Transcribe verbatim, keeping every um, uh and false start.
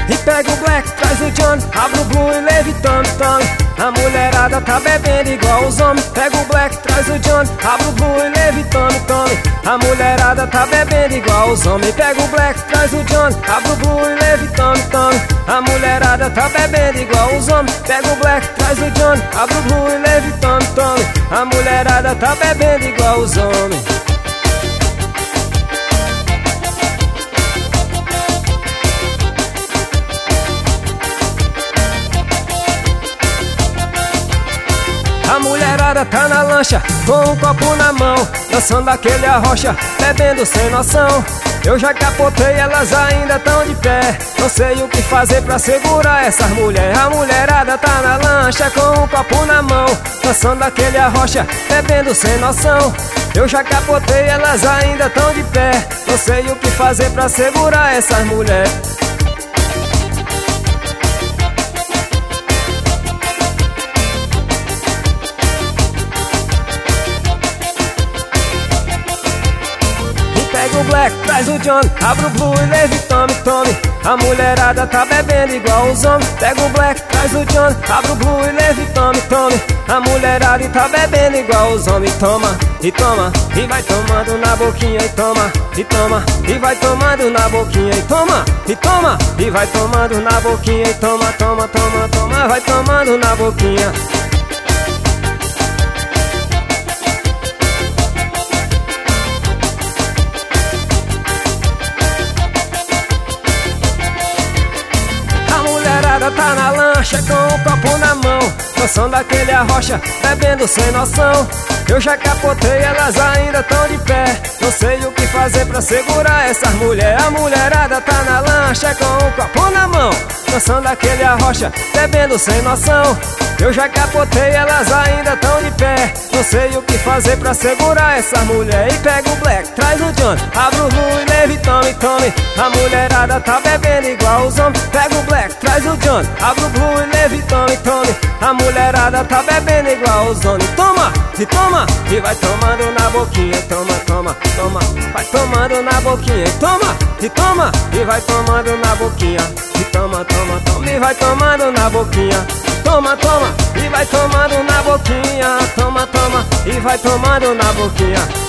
E pega o Black, traz o John, abre o Blue e leve tome, tome. A mulherada tá bebendo igual os homens. Pega o Black, traz o John, abre o Blue e leve tome, tome. A mulherada tá bebendo igual os homens. Pega o Black, traz o John, abre o Blue e leve tome, tome. A mulherada tá bebendo igual os homens. Pega o Black, traz o John, abre o Blue e leve tome, tome. A mulherada tá bebendo igual os homens. A mulherada tá na lancha, com um copo na mão, dançando aquele arrocha, bebendo sem noção. Eu já capotei, elas ainda tão de pé. Não sei o que fazer pra segurar essas mulheres. A mulherada tá na lancha, com um copo na mão, dançando aquele arrocha, bebendo sem noção. Eu já capotei, elas ainda tão de pé. Não sei o que fazer pra segurar essas mulheres. Pega o Black, traz o John, abre o Blue e leve tome, tome. A mulherada tá bebendo igual os homens. Pega o Black, traz o John, abre o Blue e leve tome, tome. A mulherada tá bebendo igual os homens. Toma, e toma, e vai tomando na boquinha e toma, e toma, e vai tomando na boquinha e toma, e toma, e vai tomando na boquinha e toma, toma, toma, toma, vai tomando na boquinha. Tá na lancha com um copo na mão, dançando aquele arrocha, bebendo sem noção. Eu já capotei, elas ainda tão de pé. Não sei o que fazer pra segurar essas mulheres. A mulherada tá na lancha com um copo na mão, dançando aquele arrocha, bebendo sem noção. Eu já capotei, elas ainda tão de pé. Não sei o que fazer pra segurar essas mulheres. E pega o Black, traz o John, abre o Blue e leve tome, tome. A mulherada tá bebendo igual os homens. Pega o Black, traz o John, abre o Blue e leve tome, tome. A mulherada tá bebendo igual os homens. Toma, e toma, e vai tomando na boquinha. Toma, toma, toma, vai tomando na boquinha. E toma, e toma, e vai tomando na boquinha. E toma, toma, toma, e vai tomando na boquinha. Toma, toma, e vai tomando na boquinha. Toma, toma, e vai tomando na boquinha.